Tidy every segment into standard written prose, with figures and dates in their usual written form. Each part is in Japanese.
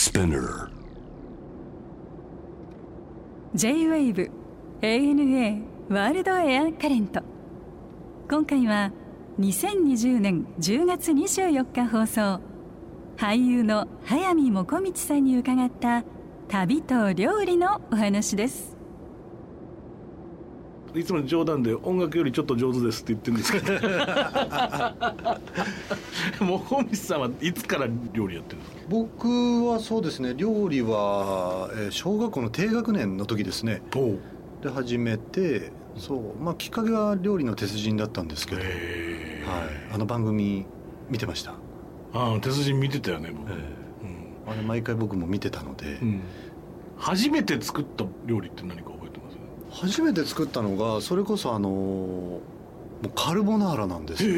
Spinner J-Wave ANA ワールドエアカレント。今回は2020年10月24日放送、俳優の速水もこみちさんに伺った旅と料理のお話です。 いつも冗談で音楽よりちょっと上手ですって言ってるんですけどもこみちさんはいつから料理やってるんですか？ 僕はそうですね、料理は小学校の低学年の時ですねで始めて、そう、きっかけは料理の鉄人だったんですけど、はい、あの番組見てました。 ああ、鉄人見てたよね僕、 あれ毎回僕も見てたので、 初めて作った料理って何か覚えてます？ 初めて作ったのがそれこそもうカルボナーラなんですよ。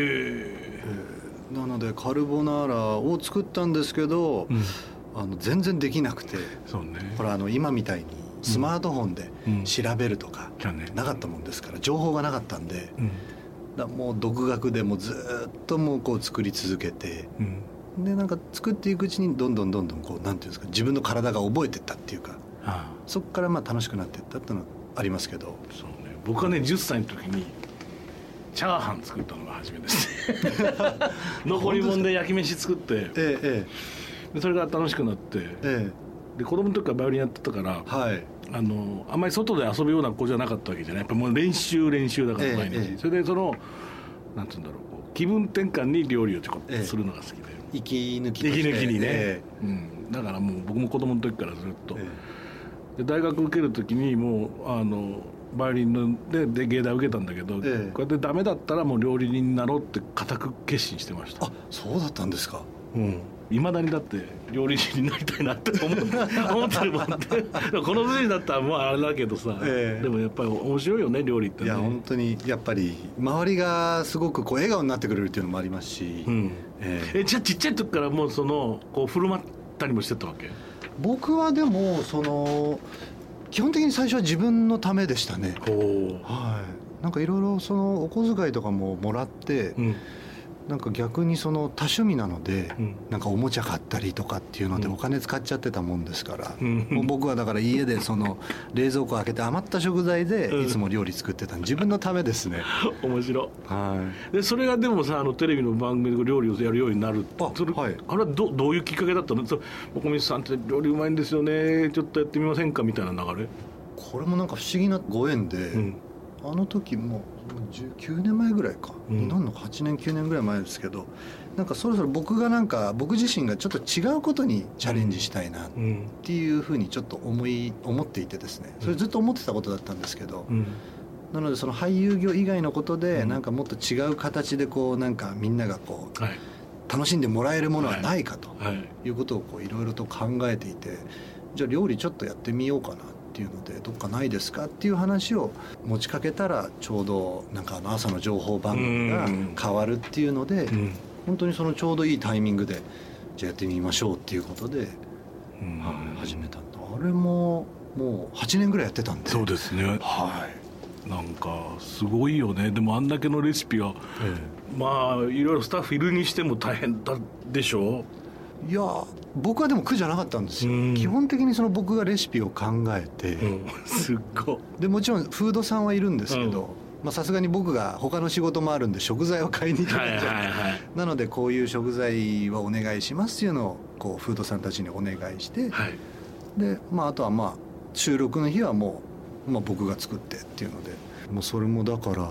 なのでカルボナーラを作ったんですけど、全然できなくて、 そうね、 これ今みたいにスマートフォンで調べるとかなかったもんですから、情報がなかったんで、もう独学でもずっともうこう作り続けて、でなんか作っていくうちにどんどんこうなんていうんですか、自分の体が覚えていったっていうか、そこから楽しくなっていったっていうのはありますけど。そうね、 僕はね10歳の時にチャーハン作ったのが初めてです残り物で焼き飯作って、でそれが楽しくなって、で子供の時からバイオリンやってたから、あんまり外で遊ぶような子じゃなかったわけじゃない。やっぱもう練習だから毎日、それでなんていうんだろう、気分転換に料理をちょこっとするのが好きで、 息抜きにね、だからもう僕も子供の時からずっと、で大学受ける時にもうバイオリンで芸大受けたんだけど、こうやってダメだったらもう料理人になろうって固く決心してました。 あ、そうだったんですか。 いまだにだって料理人になりたいなって思ってるもんでこの年だったらもうあれだけどさ、でもやっぱり面白いよね料理ってね。 いや本当にやっぱり周りがすごくこう笑顔になってくれるっていうのもありますし、 じゃあちっちゃい時からもうこう振る舞ったりもしてたわけ？ 僕はでも基本的に最初は自分のためでしたね。なんかいろいろお小遣いとかももらって、なんか逆に多趣味なので、なんかおもちゃ買ったりとかっていうのでお金使っちゃってたもんですから、もう僕はだから家で冷蔵庫開けて余った食材でいつも料理作ってた、自分のためですね。 面白い。でそれがでもさ、テレビの番組で料理をやるようになるって、あれはどういうきっかけだったの？もこみちさんって料理うまいんですよね、ちょっとやってみませんかみたいな流れ？これもなんか不思議なご縁で、あの時も19年前ぐらいか、なんのか8年9年ぐらい前ですけど、なんかそろそろ僕自身がちょっと違うことにチャレンジしたいなっていうふうにちょっと思っていてですね、それずっと思ってたことだったんですけど、なので俳優業以外のことでなんかもっと違う形でなんかみんなが楽しんでもらえるものはないかということをいろいろと考えていて、じゃあ料理ちょっとやってみようかなっていうので、どっかないですかっていう話を持ちかけたら、ちょうどなんか朝の情報番組が変わるっていうので、本当にちょうどいいタイミングでじゃあやってみましょうっていうことで、始めたんだ。あれももう8年ぐらいやってたんで。 そうですね。なんかすごいよね。でもあんだけのレシピが、いろいろスタッフいるにしても大変だでしょ？ いや僕はでも苦じゃなかったんですよ。基本的に僕がレシピを考えて、 すっごいでもちろんフードさんはいるんですけど、さすがに僕が他の仕事もあるんで食材を買いに行かないと、なのでこういう食材はお願いしますっていうのをフードさんたちにお願いして、であとは収録の日はもう、僕が作ってっていうので、もうそれもだから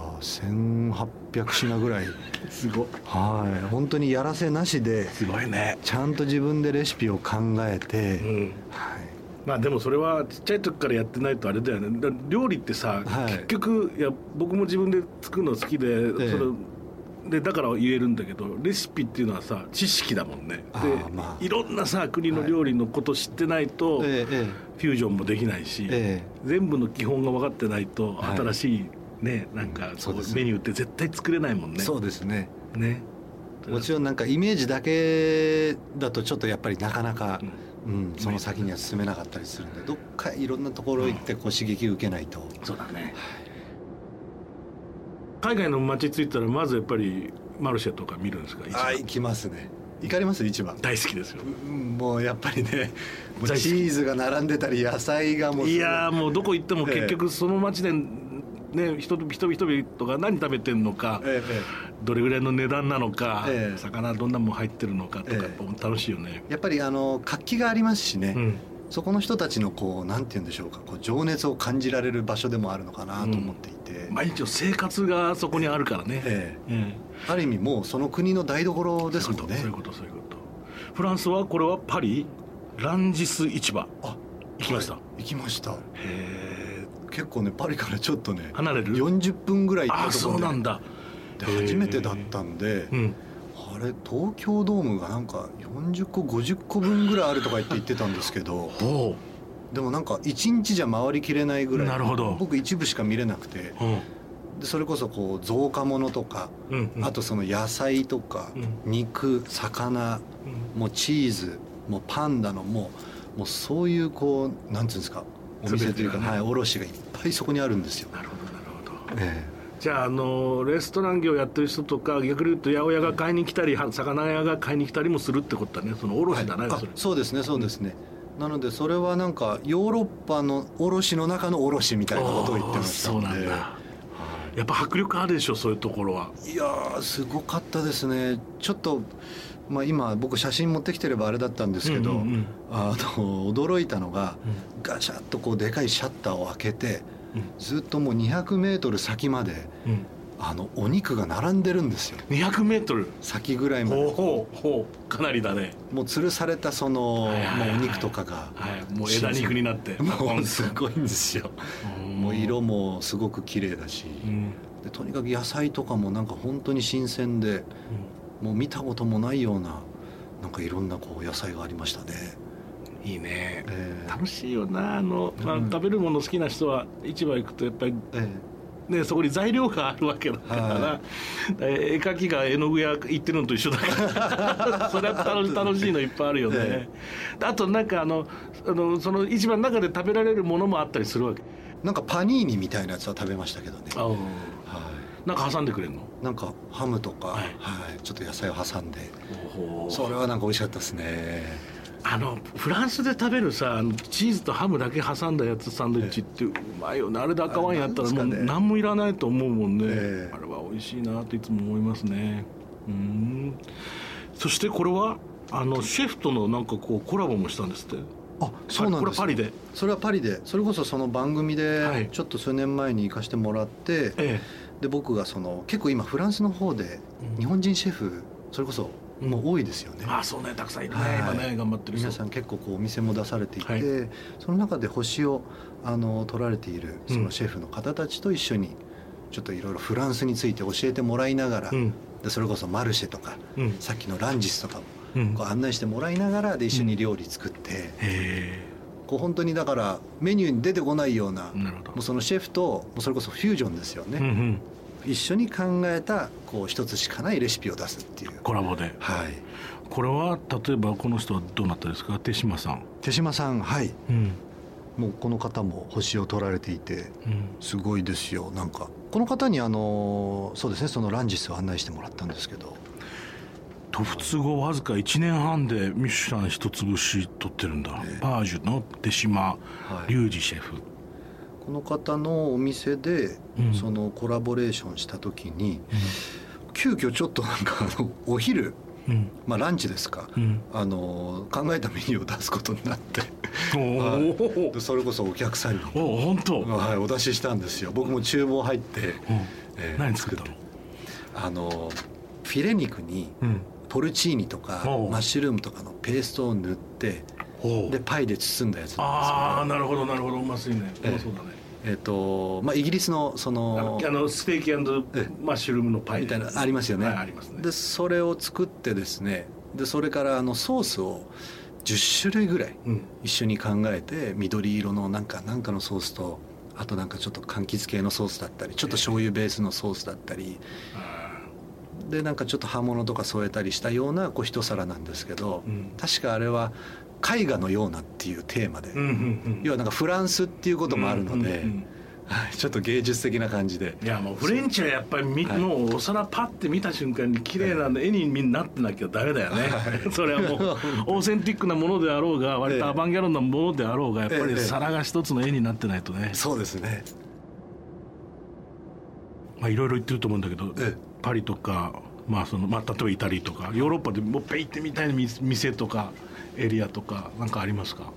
1800品ぐらいすごい。 本当にやらせなしで、 すごいね。 ちゃんと自分でレシピを考えて、 でもそれはちっちゃい時からやってないとあれだよね。料理ってさ、結局僕も自分で作るの好きで、だから言えるんだけど、レシピっていうのはさ知識だもんね。で、いろんなさ国の料理のこと知ってないと、フュージョンもできないし、全部の基本が分かってないと新しいなんかメニューって絶対作れないもんね。 そうですね。もちろんなんかイメージだけだとちょっとやっぱりなかなか、その先には進めなかったりするんで、どっかいろんなところ行って刺激を受けないと。 そうだね。海外の街着いたらまずやっぱりマルシェとか見るんですか？ 行きますね。 行かれます市場？ 大好きですよ。 もうやっぱりね、もうチーズが並んでたり野菜がもう、 いやもうどこ行っても結局その町でね、人々が何食べてんのか、どれぐらいの値段なのか、魚どんなもん入ってるのかとか、やっぱ楽しいよね。 やっぱり活気がありますしね、そこの人たちのこうなんて言うんでしょうか、こう情熱を感じられる場所でもあるのかなと思っていて、 毎日の生活がそこにあるからね、 ある意味もうその国の台所ですもんね。 そういうこと。フランスはこれはパリランジス市場行きました？ 行きました。結構ねパリからちょっとね離れる 40分ぐらい行ったところで、 そうなんだ。 で初めてだったんで、あれ東京ドームがなんか40個50個分ぐらいあるとか言ってたんですけどでもなんか1日じゃ回りきれないぐらい。 なるほど。 僕一部しか見れなくて、でそれこそこう造花物とか、あとその野菜とか、肉魚、もうチーズもうパンダのもうそういうこうなんていうんですか、お店というか、卸がいっぱいそこにあるんですよ。 なるほど。じゃあレストラン業やってる人とか、逆に言うと八百屋が買いに来たり、魚屋が買いに来たりもするってことだね。その卸だね、 そうですね。なのでそれはなんかヨーロッパの卸の中の卸みたいなことを言ってましたので。そうなんだ。 やっぱ迫力あるでしょ、そういうところは。 いやすごかったですね。ちょっと今僕写真持ってきてればあれだったんですけど、驚いたのが、ガシャッとこうでかいシャッターを開けて、ずっともう200メートル先まで、お肉が並んでるんですよ。 200メートル先ぐらいまで。 かなりだね。 もう吊るされたその、もうお肉とかが、 もう枝肉になってもうすごいんですよ。もう色もすごく綺麗だし、でとにかく野菜とかもなんか本当に新鮮で、もう見たこともないようななんかいろんなこう野菜がありましたね。 いいね、楽しいよな。食べるもの好きな人は市場行くとやっぱり、そこに材料があるわけだから、絵描きが絵の具屋行ってるのと一緒だからそれは楽しいのいっぱいあるよね。あとなんかその市場の中で食べられるものもあったりするわけ。 なんかパニーニみたいなやつは食べましたけどね。 なんか挟んでくれるの？ なんかハムとか、ちょっと野菜を挟んで、それはなんか美味しかったですね。 フランスで食べるさ、チーズとハムだけ挟んだやつサンドイッチってうまいよね。あれで赤ワインやったらもう何もいらないと思うもんね。あれは美味しいなっていつも思いますね。そしてこれはシェフとのなんかこうコラボもしたんですって。 そうなんです。 これパリで？ それはパリで、それこそその番組でちょっと数年前に行かせてもらって、で僕が結構今フランスの方で日本人シェフそれこそもう多いですよね。 そうね、たくさんいるね、今ね、頑張ってる人皆さん結構こうお店も出されていて、その中で星を取られているそのシェフの方たちと一緒にちょっといろいろフランスについて教えてもらいながら、でそれこそマルシェとか、さっきのランジスとかもこう案内してもらいながらで一緒に料理作って、こう本当にだからメニューに出てこないような、もうそのシェフともうそれこそフュージョンですよね。一緒に考えたこう一つしかないレシピを出すっていうコラボで。これは例えばこの人はどうなったですか？手島さん。もうこの方も星を取られていて、すごいですよ。なんかこの方にそうですね、そのランジスを案内してもらったんですけど、 渡仏後わずか1年半でミシュラン一つ星取ってるんだ。パージュの手島隆二シェフ。 この方のお店でそのコラボレーションした時に、急遽ちょっとなんかお昼、ランチですか、考えたメニューを出すことになってそれこそお客さんにお出ししたんですよ。僕も厨房入って、 何作ったの？フィレ肉にポルチーニとかマッシュルームとかのペーストを塗って、でパイで包んだやつなんですけど。 なるほどなるほど、うますいね。そうだね。 イギリスのそのステーキ&マッシュルームのパイみたいなありますよね。 ありますね。 でそれを作ってですね、でそれからソースを10種類ぐらい一緒に考えて、緑色のなんかのソースと、あとなんかちょっと柑橘系のソースだったり、ちょっと醤油ベースのソースだったり、でなんかちょっと葉物とか添えたりしたようなこう一皿なんですけど、確かあれは絵画のようなっていうテーマで、要はなんかフランスっていうこともあるので、 ちょっと芸術的な感じで。 いやもうフレンチはやっぱりもうお皿パッて見た瞬間に綺麗な絵になってなきゃダメだよね、それはもうオーセンティックなものであろうが割とアバンギャルドなものであろうがやっぱり皿が一つの絵になってないとね。 そうですね。 いろいろ言ってると思うんだけど、パリとか、例えばイタリアとかヨーロッパでもうペイってみたいな店とかエリアとかなんかありますか？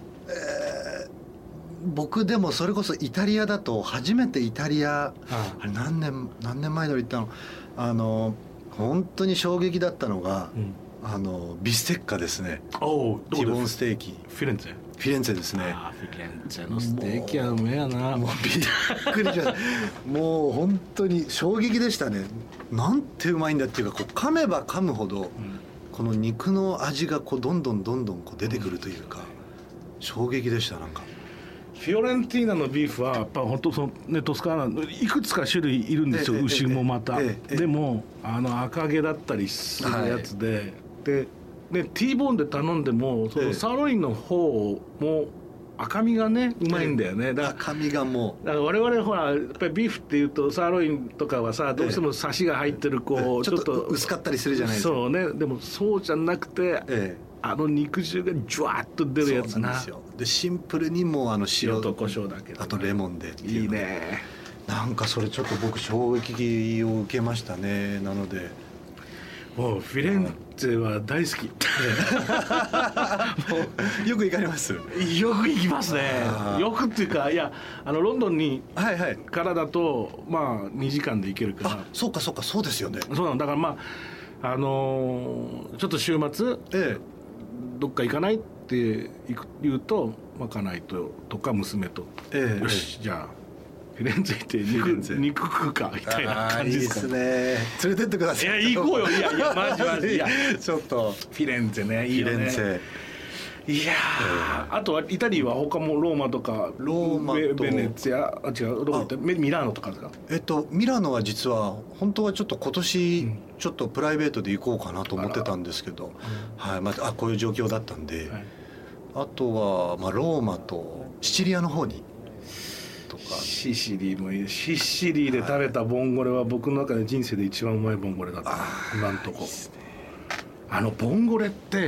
僕でもそれこそイタリアだと初めてイタリア、あれ何年前だろ行ったの、本当に衝撃だったのが、ビステッカですね。ティボンステーキ。 フィレンツェですね。 フィレンツェのステーキはうめえやな。 もうびっくりしましたもう本当に衝撃でしたね。なんてうまいんだっていうか、噛めば噛むほど、この肉の味がどんどん出てくるというか、衝撃でした。なんかフィオレンティーナのビーフはやっぱ本当トスカーナいくつか種類いるんですよ、牛もまた、でも赤毛だったりするやつで、でティーボーンで頼んでもそのサーロインの方も赤身がねうまいんだよね。だから赤身がもう、 だから我々ほらやっぱりビーフっていうとサーロインとかはさどうしてもサシが入ってるちょっと薄かったりするじゃないですか。 そうね。でもそうじゃなくて、肉汁がジュワッと出るやつな。そうなんですよ。でシンプルにもう塩と胡椒だけ、あとレモンでっていう。いいね。なんかそれちょっと僕衝撃を受けましたね。なのでもうフィレンツェは大好きよく行かれます？ よく行きますね。よくっていうか、いやロンドンに、からだと2時間で行けるから。 そうかそうですよね。 そうなの。だからちょっと週末、どっか行かないって言うと家内とか娘と、よしじゃあフィレンツェ行って肉食うかみたいな感じですか。 いいですね。連れてってください。 いや行こうよ。いやマジいやちょっとフィレンツェね、いいよね。いやあとはイタリーは他もローマとかベネツィア、違うどこ行った？ミラーノとかですか？ ミラノは実は本当はちょっと今年ちょっとプライベートで行こうかなと思ってたんですけど、こういう状況だったんで、あとはローマとシチリアの方にとか。 シシリもいい。シシリで食べたボンゴレは僕の中で人生で一番うまいボンゴレだった。今んとこ。ボンゴレって、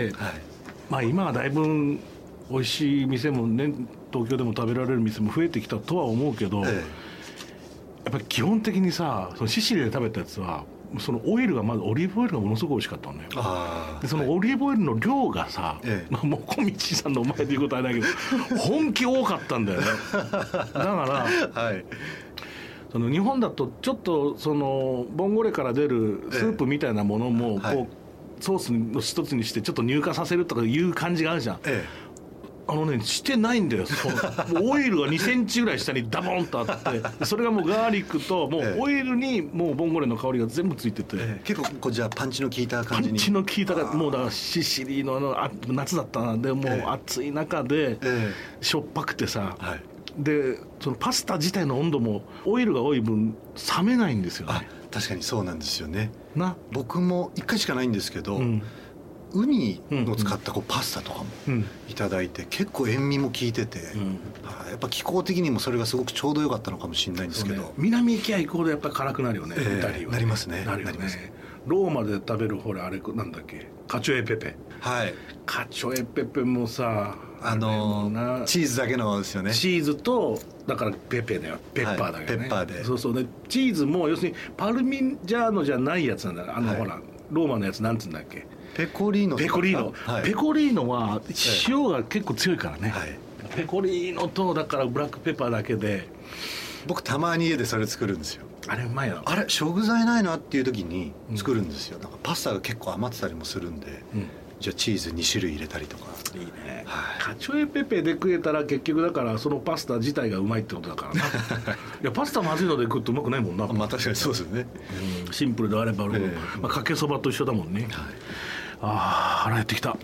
今はだいぶ美味しい店もね、東京でも食べられる店も増えてきたとは思うけど、やっぱり基本的にさ、そのシシリで食べたやつはそのオイルがまずオリーブオイルがものすごく美味しかったのよ。でそのオリーブオイルの量がさ、もう小道さんのお前で言うことはないけど本気多かったんだよね。だから、その日本だとちょっとそのボンゴレから出るスープみたいなものもソースの一つにしてちょっと乳化させるとかいう感じがあるじゃん。してないんだよ。もうオイルが2センチぐらい下にダボンとあってそれがもうガーリックともうオイルにもうボンゴレの香りが全部ついてて、 結構じゃあパンチの効いた感じに。 パンチの効いたもうだからシシリの夏だったな。でもう暑い中でしょっぱくてさ、でそのパスタ自体の温度もオイルが多い分冷めないんですよね。 確かにそうなんですよね。僕も1回しかないんですけど、ウニを使ったパスタとかもいただいて、結構塩味も効いてて、やっぱ気候的にもそれがすごくちょうど良かったのかもしれないんですけど、 南行きゃ行くほどやっぱり辛くなるよね、イタリアは。 なりますね。 なるよね。ローマで食べるほらあれなんだっけ、カチョエペペ。カチョエペペもさチーズだけのですよね。 チーズとだからペペだよ、ペッパーだけどね。 ペッパーで。 そうでチーズも要するにパルミジャーノじゃないやつなんだよ。ほらローマのやつなんつうんだっけ。 ペコリーノ。 ペコリーノは塩が結構強いからね。ペコリーノとだからブラックペッパーだけで。 僕たまに家でそれ作るんですよ。 あれうまいな。 あれ食材ないなっていう時に作るんですよ。なんかパスタが結構余ってたりもするんで、じゃあチーズ2種類入れたりとか。 いいね。カチョエペペで食えたら結局だからそのパスタ自体がうまいってことだからな。いやパスタまずいので食うとうまくないもんな。 確かにそうですよね。 シンプルであればかけそばと一緒だもんね。腹減ってきた。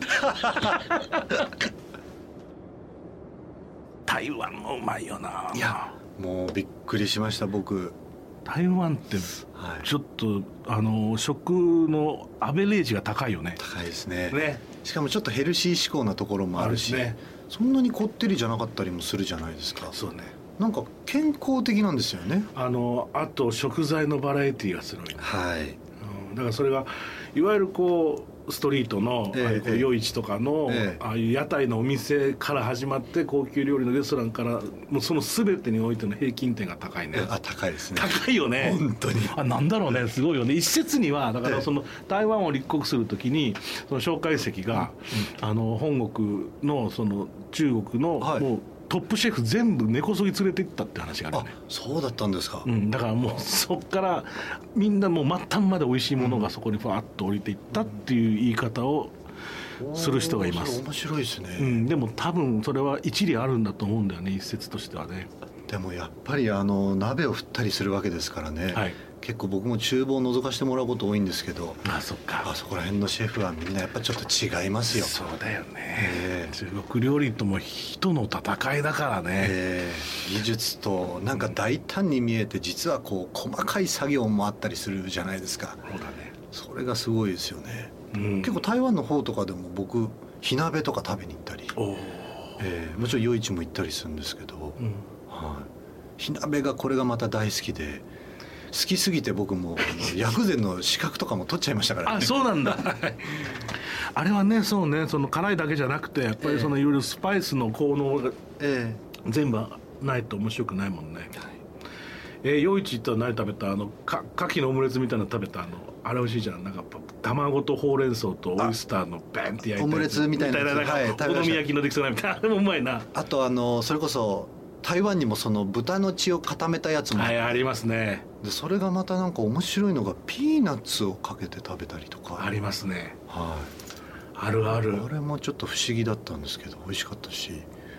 台湾もうまいよな。 いやもうびっくりしました僕。 台湾ってちょっと食のアベレージが高いよね。 高いですね。しかもちょっとヘルシー志向なところもあるし、そんなにこってりじゃなかったりもするじゃないですか。 そうね。 なんか健康的なんですよね。 あと食材のバラエティーがすごい、 はい、 だからそれがいわゆるこうストリートの夜市とかのああいう屋台のお店から始まって高級料理のレストランからもうその全てにおいての平均点が高いね。 高いですね。 高いよね本当に。 なんだろうね、すごいよね。一説にはだからその台湾を立国するときにその蒋介石が本国のその中国のもうトップシェフ全部根こそぎ連れて行ったって話があるよね。 そうだったんですか。 だからもうそっからみんなもう末端まで美味しいものがそこにファーッと降りていったっていう言い方をする人がいます。 面白いですね。 でも多分それは一理あるんだと思うんだよね、一説としてはね。 でもやっぱり鍋を振ったりするわけですからね、はい、結構僕も厨房を覗かしてもらうこと多いんですけど、 そっか、 あそこら辺のシェフはみんなやっぱちょっと違いますよ。 そうだよね、中国料理とも人の戦いだからね、 技術となんか大胆に見えて実はこう細かい作業もあったりするじゃないですか。 そうだね、 それがすごいですよね、結構台湾の方とかでも僕火鍋とか食べに行ったり、もちろん夜市も行ったりするんですけど、火鍋がこれがまた大好きで、好きすぎて僕も薬膳の資格とかも取っちゃいましたからね。 そうなんだあれはね、そうね、その辛いだけじゃなくてやっぱりそのいろいろスパイスの効能が全部ないと面白くないもんね。夜市行ったら何食べた？牡蠣のオムレツみたいなの食べたあれ美味しいじゃん。なんか卵とほうれん草とオイスターのバンって焼いたオムレツみたいなお好み焼きのできそうなみたいな、あれもうまいな。 あとそれこそ台湾にもその豚の血を固めたやつもありますね。 でそれがまたなんか面白いのがピーナッツをかけて食べたりとかありますね。 あるある。あれもちょっと不思議だったんですけど美味しかったし、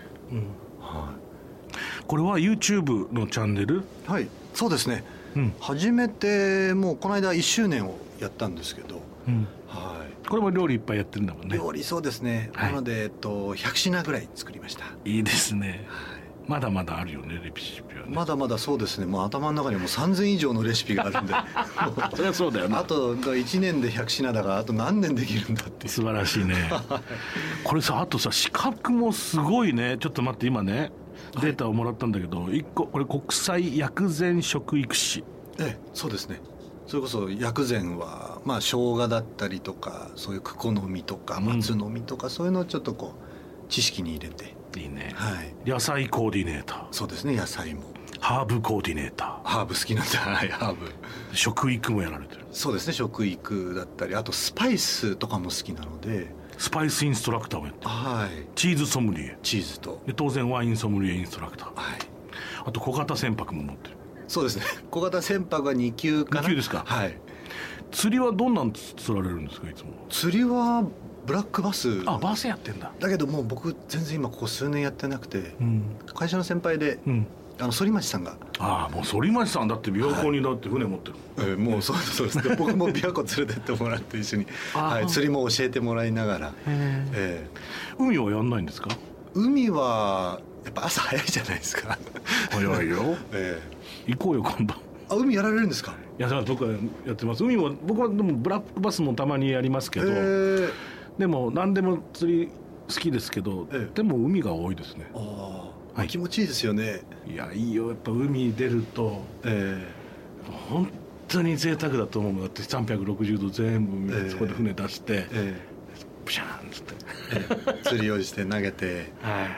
これは YouTube のチャンネル？ はい、そうですね、初めてもうこの間1周年をやったんですけど、 これも料理いっぱいやってるんだもんね。 料理そうですね、なので100品ぐらい作りました。 いいですね、まだまだあるよね、レシピはね。 まだまだそうですね、もう頭の中にも3000以上のレシピがあるんでそりゃそうだよね。 あと1年で100品だからあと何年できるんだっていう。 素晴らしいねこれさ、あとさ資格もすごいね。ちょっと待って、今ねデータをもらったんだけど、1個これ国際薬膳食育士。 そうですね。それこそ薬膳はまあ生姜だったりとか、そういうクコの実とか松の実とか、そういうのをちょっとこう知識に入れて。 いいね、野菜コーディネーター。 そうですね、野菜も。 ハーブコーディネーター。 ハーブ好きなんだ。ハーブ。 食育もやられてる。 そうですね、食育だったり、あとスパイスとかも好きなのでスパイスインストラクターをやってる。チーズソムリエ。 チーズとで当然ワインソムリエインストラクター。あと小型船舶も持ってる。 そうですね、小型船舶は2級かな。 2級ですか。釣りはどんなん釣られるんですか？いつも釣りはブラックバス。 バスやってんだ。 だけどもう僕全然今ここ数年やってなくて、会社の先輩で、反町さんが。 もう反町さんだって琵琶湖にだって船持ってる。 もうそうですね僕も琵琶湖連れてってもらって一緒に釣りも教えてもらいながら。 海はやんないんですか？ 海はやっぱ朝早いじゃないですか。 早いよ行こうよ今度。 海やられるんですか？ いや、僕はやってます。海も僕はでもブラックバスもたまにやりますけど、でも何でも釣り好きですけど、でも海が多いですね。 気持ちいいですよね。 いや、いいよ。やっぱ海出ると、本当に贅沢だと思う。だって360度全部そこで船出して、プシャーンって、 釣りをして投げて、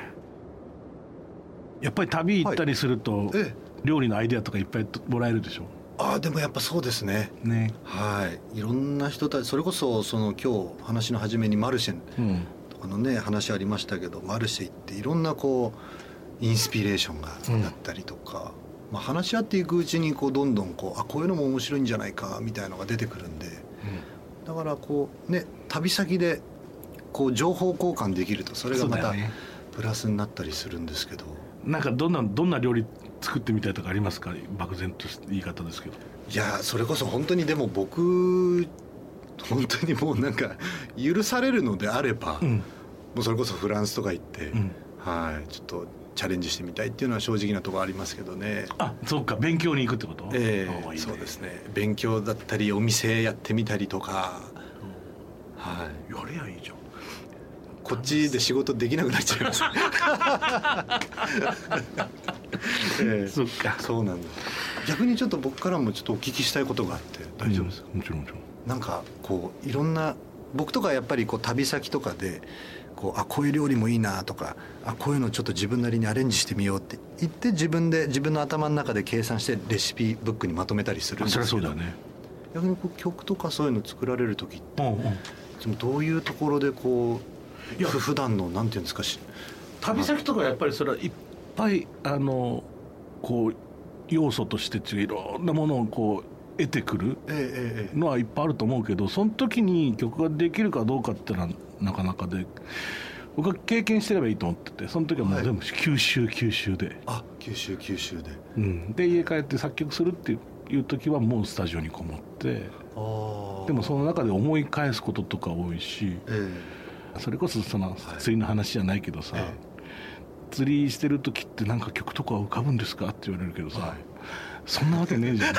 やっぱり旅行ったりすると、料理のアイデアとかいっぱいもらえるでしょ。 でもやっぱそうですね。いろんな人たち、それこそその今日話の初めにマルシェとかのね、話ありましたけど、マルシェ行っていろんなこうインスピレーションがだったりとか、話し合っていくうちにこうどんどんこういうのも面白いんじゃないかみたいのが出てくるんで、だからこうね、旅先でこう情報交換できるとそれがまたプラスになったりするんですけど。 なんかどんな料理作ってみたいとかありますか？漠然とした言い方ですけど。 いや、それこそ本当にでも僕本当にもうなんか許されるのであれば、もうそれこそフランスとか行って、ちょっとチャレンジしてみたいっていうのは正直なところありますけどね。 そうか、勉強に行くってこと？ そうですね、勉強だったりお店やってみたりとか、 やれやいいじゃん。 こっちで仕事できなくなっちゃいますそっか。 そうなんです。逆にちょっと僕からもちょっとお聞きしたいことがあって。 大丈夫ですか？もちろんもちろん。 なんかこういろんな僕とかやっぱりこう旅先とかでこういう料理もいいなとかこういうのちょっと自分なりにアレンジしてみようって言って自分の頭の中で計算してレシピブックにまとめたりするんですけど。 そりゃそうだよね。 逆にこう曲とかそういうの作られる時って、どういうところでこう普段のなんていうんですか旅先とかやっぱりそれはいっぱいこう要素としていろんなものをこう得てくるのはいっぱいあると思うけど、その時に曲ができるかどうかっていうのはなかなかで、僕は経験してればいいと思ってて、その時はもう全部吸収で、 吸収で、 で家帰って作曲するっていう時はもうスタジオにこもって、でもその中で思い返すこととか多いし、それこそその釣りの話じゃないけどさ、釣りしてる時ってなんか曲とか浮かぶんですかって言われるけどさ、そんなわけねえじゃ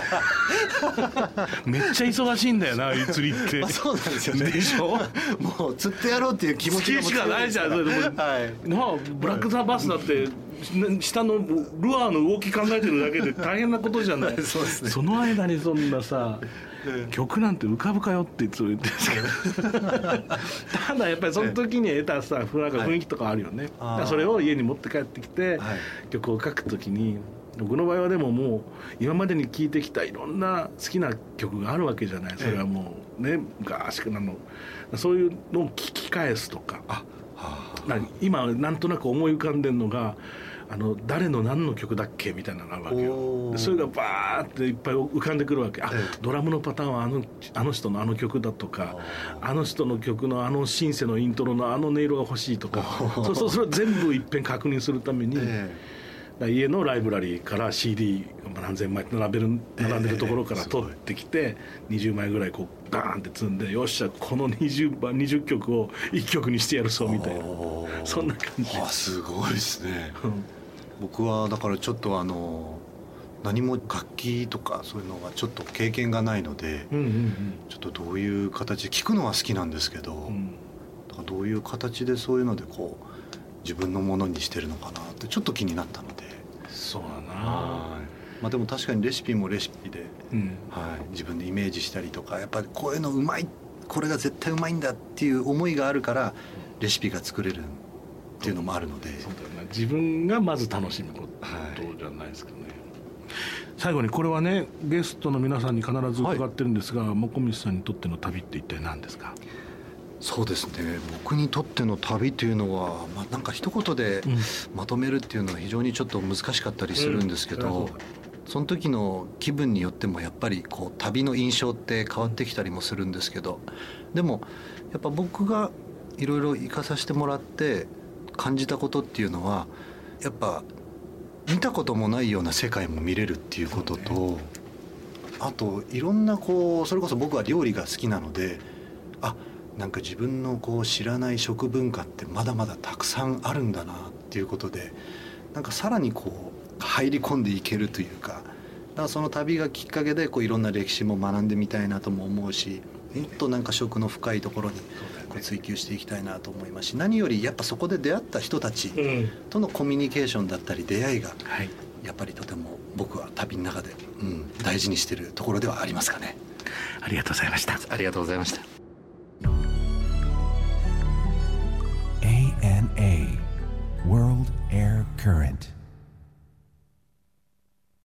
ん。めっちゃ忙しいんだよな、釣りって。 そうなんですよね。 でしょ。 もう釣ってやろうっていう気持ちがしかないじゃん。ブラック・ザ・バスだって下のルアーの動き考えてるだけで大変なことじゃない。 そうですね。 その間にそんなさ、曲なんて浮かぶかよっていつも言ってるんですけどただやっぱりその時に得たさ、なんか雰囲気とかあるよね。それを家に持って帰ってきて、曲を書く時に、僕の場合はでももう今までに聴いてきたいろんな好きな曲があるわけじゃない。それはもうね、昔からのそういうのを聞き返すとか、今なんとなく思い浮かんでるのが誰の何の曲だっけみたいなのがあるわけよ。でそれがバーっていっぱい浮かんでくるわけ。ドラムのパターンはあの人のあの曲だとか、あの人の曲のシンセのイントロの音色が欲しいとか、それを全部いっぺん確認するために、家のライブラリーから CD 何千枚並んでるところから取ってきて、20枚ぐらいこうバーンって積んで、よっしゃこの20曲を1曲にしてやるそうみたいな、そんな感じ。 すごいですね。僕はだからちょっと何も楽器とかそういうのがちょっと経験がないので、ちょっとどういう形、聞くのは好きなんですけど、だからどういう形でそういうのでこう自分のものにしてるのかなってちょっと気になったので。 そうだな。 でも確かにレシピもレシピで、自分でイメージしたりとか、やっぱりこういうのうまい、これが絶対うまいんだっていう思いがあるからレシピが作れるっていうのもあるので、 そうだよね、自分がまず楽しむことじゃないですかね。最後にこれはね、ゲストの皆さんに必ず伺ってるんですが、もこみちさんにとっての旅って一体何ですか？ そうですね、僕にとっての旅というのは、なんか一言でまとめるっていうのは非常にちょっと難しかったりするんですけど、その時の気分によってもやっぱりこう旅の印象って変わってきたりもするんですけど、でもやっぱ僕がいろいろ行かさせてもらって感じたことっていうのは、やっぱ見たこともないような世界も見れるっていうことと、あといろんなこう、それこそ僕は料理が好きなので、なんか自分のこう知らない食文化ってまだまだたくさんあるんだなっていうことで、なんかさらにこう入り込んでいけるというか、だからその旅がきっかけでこういろんな歴史も学んでみたいなとも思うし、もっとなんか食の深いところにこう追求していきたいなと思いますし、何よりやっぱそこで出会った人たちとのコミュニケーションだったり出会いがやっぱりとても僕は旅の中で大事にしているところではありますかね。 ありがとうございました。 ありがとうございました。